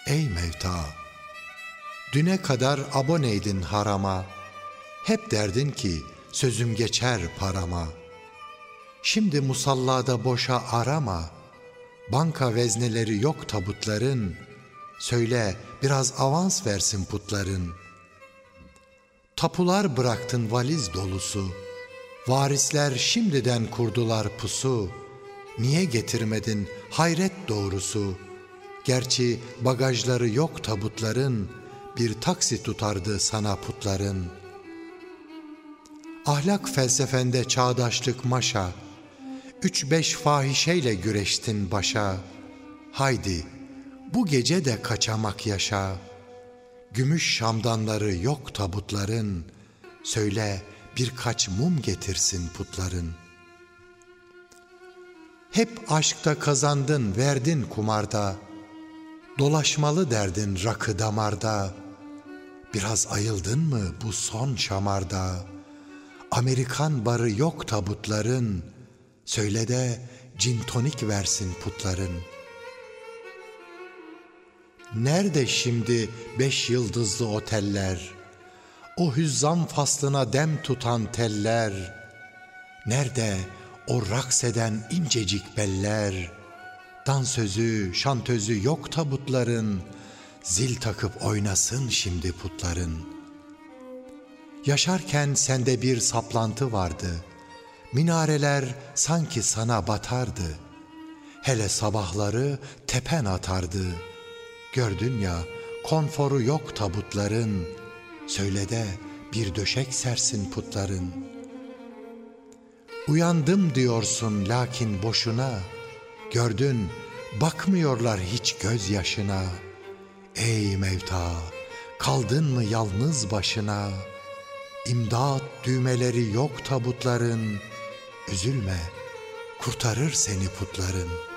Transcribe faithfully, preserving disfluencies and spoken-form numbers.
ey mevta. Düne kadar aboneydin harama, hep derdin ki sözüm geçer parama. Şimdi musallada boşa arama, banka vezneleri yok tabutların, söyle biraz avans versin putların. Tapular bıraktın valiz dolusu, varisler şimdiden kurdular pusu. Niye getirmedin hayret doğrusu? Gerçi bagajları yok tabutların, bir taksi tutardı sana putların. Ahlak felsefende çağdaşlık maşa, üç beş fahişeyle güreştin başa. Haydi bu gece de kaçamak yaşa. Gümüş şamdanları yok tabutların, söyle birkaç mum getirsin putların. Hep aşkta kazandın verdin kumarda, dolaşmalı derdin rakı damarda. Biraz ayıldın mı bu son şamarda? Amerikan barı yok tabutların, söyle de cin tonik versin putların. Nerede şimdi beş yıldızlı oteller, o hüzzam faslına dem tutan teller? Nerede o raks eden incecik beller? Dansözü, şantözü yok tabutların, zil takıp oynasın şimdi putların. Yaşarken sende bir saplantı vardı, minareler sanki sana batardı. Hele sabahları tepen atardı. Gördün ya konforu yok tabutların, söyle de bir döşek sersin putların. Uyandım diyorsun lakin boşuna, gördün bakmıyorlar hiç gözyaşına. Ey mevta, kaldın mı yalnız başına? İmdat düğmeleri yok tabutların, üzülme kurtarır seni putların.